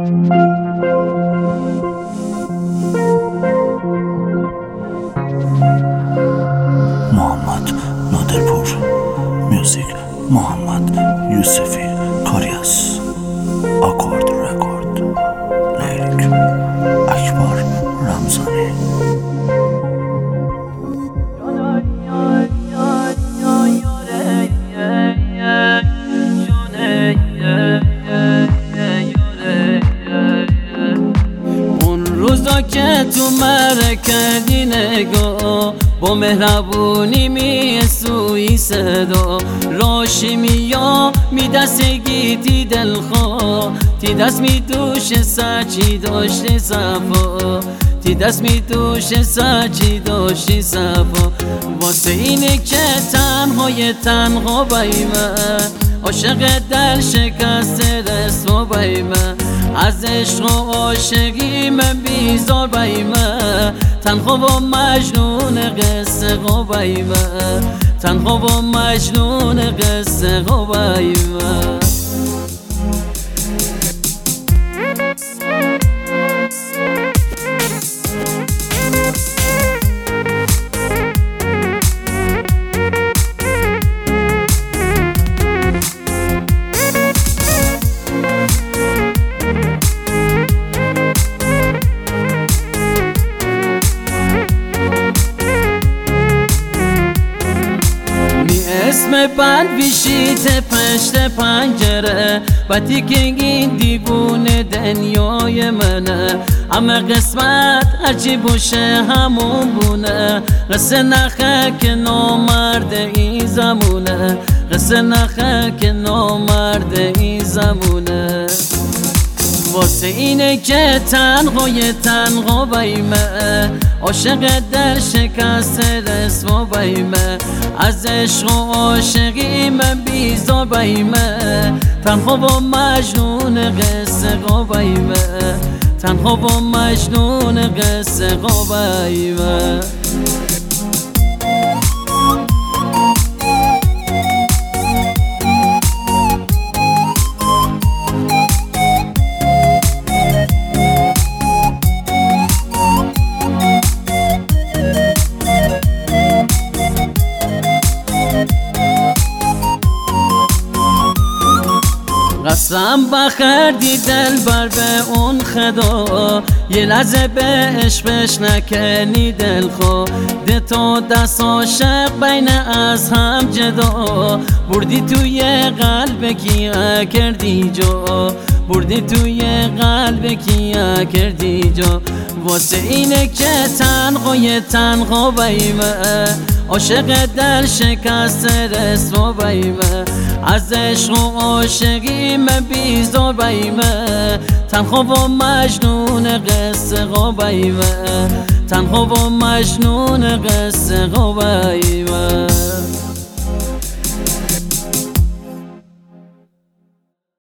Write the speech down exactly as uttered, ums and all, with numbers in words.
محمد نادرپور، موزیک محمد یوسفی، کاری از آکورد رکورد، لیریک اکبر رمضانی. اون روزا که تو مره کردی نگاه، با مهربونی می سوی صدا، راشی میا می دستگی تی دلخواه، تی دست می دوش سچی داشتی صفا، تی دست می دوش سچی داشتی صفا. واسه اینه که تنهای تنها بایمه، عاشق دل شکست رسوا بایمه، از عشق و عاشقی من بیزار بایمه، تنها و مجنون قصه غبایمه، تنها و مجنون قصه غبایمه. اسم بند بیشیت پشت پنجره، باتی که این دیوونه دنیای منه، همه قسمت هرچی باشه همون بونه، قصه نخه که نامرد این زمونه، قصه نخه که نامرد این زمونه. واسه اینه که تنهای تنها بایمه، عاشق در شکست رسوا بایمه، از عشق و عاشقی من بیزار بایمه، تنها و مجنون قصه غبایمه، تنها و مجنون قصه غبایمه. قسم بخردی دل بر به اون خدا، یه لحظه به عشقش نکنی دل خو، ده تا دست عاشق بین از هم جدا، بردی توی قلب کیا کردی جا، بردی توی قلب کیا کردی جا. واسه اینه که تنهای تنها بایمه، عاشق در شکست رسوا بایمه، از عشق و عاشقی من بیزار بایمه، تنها و مجنون قصه غبایمه، تنها و مجنون قصه غبایمه.